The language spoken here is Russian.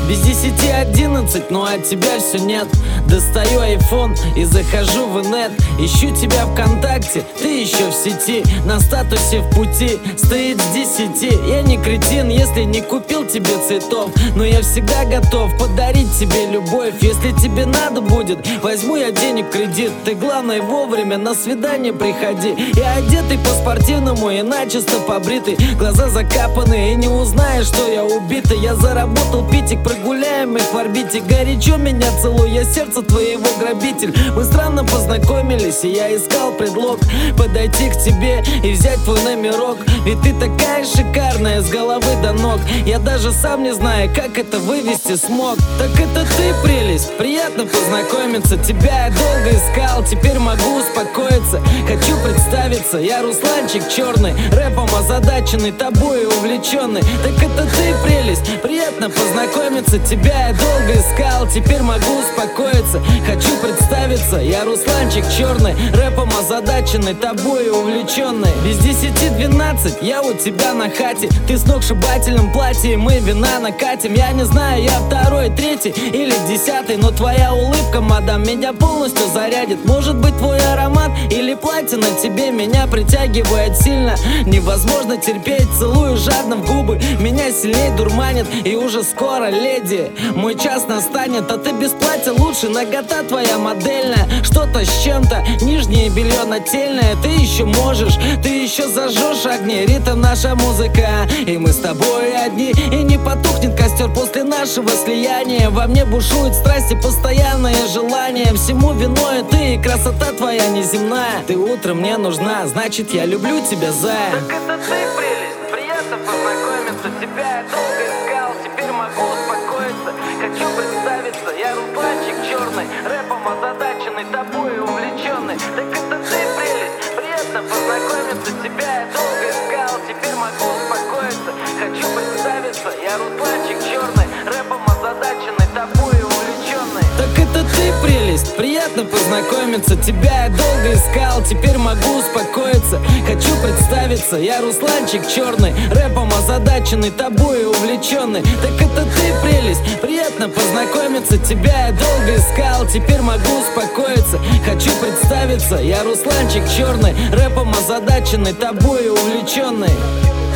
Без 10:11, но от тебя все нет. Достаю айфон и захожу в инет. Ищу тебя ВКонтакте, ты еще в сети. На статусе в пути стоит с 10. Я не кретин, если не купил тебе цветов, но я всегда готов подарить тебе любовь. Если тебе надо будет, возьму я денег в кредит. Ты главное вовремя на свидание приходи. Я одетый по-спортивному и начисто побритый. Глаза закапаны и не узнаешь, что я убитый. Я заработал питик, прогуляем их в орбите. Горячо меня целуй, я сердце твоего грабитель. Мы странно познакомились, и я искал предлог подойти к тебе и взять твой номерок. Ведь ты такая шикарная с головы до ног. Я даже сам не знаю, как это вывести смог. Так это ты, прелесть, приятно познакомиться. Тебя я долго искал, теперь могу успокоиться. Хочу представиться, я Русланчик черный, рэпом озадаченный, тобой увлеченный. Так это ты, прелесть, приятно познакомиться. Тебя я долго искал, теперь могу успокоиться. Хочу представиться, я Русланчик черный, рэпом озадаченный, тобой увлеченный. Без 10:12 я у тебя на хате. Ты в сногсшибательном платье, мы вина накатим. Я не знаю, я второй, третий или 10, но твоя улыбка, мадам, меня полностью зарядит. Может быть, твой аромат или платье на тебе меня притягивает сильно. Невозможно терпеть, целую жадно в губы. Меня сильнее дурманит, и уже скоро, леди, мой час настанет. А ты без платья лучше, нагота твоя модельная. Что-то с чем-то, нижнее белье нательное. Ты еще можешь, ты еще зажжешь огни. Ритм наша музыка, и мы с тобой одни. И не потухнет костер после нашего слияния. Во мне бушует страсть и постоянное желание. Всему виной ты, и красота твоя неземная. Ты утром мне нужна, значит я люблю тебя, зая. Так это ты, прелесть, приятно познакомиться. Тебя я долго искал, теперь могу успокоиться. Хочу представиться, я Русланчик черный, рэпом озадаченный, тобой увлеченный. Так это ты, прелесть, приятно познакомиться. Тебя я долго искал, теперь могу успокоиться. Хочу представиться, я Русланчик черный, рэпом озадаченный, тобой увлеченный. Так это ты, прелесть, приятно познакомиться. Тебя я долго искал, теперь могу успокоиться. Хочу представиться, я Русланчик черный, рэпом озадаченный, тобой увлеченный. Так это ты, прелесть, приятно познакомиться. Тебя я долго искал, теперь могу успокоиться. Хочу представиться, я Русланчик черный, рэпом озадаченный, тобой увлеченный.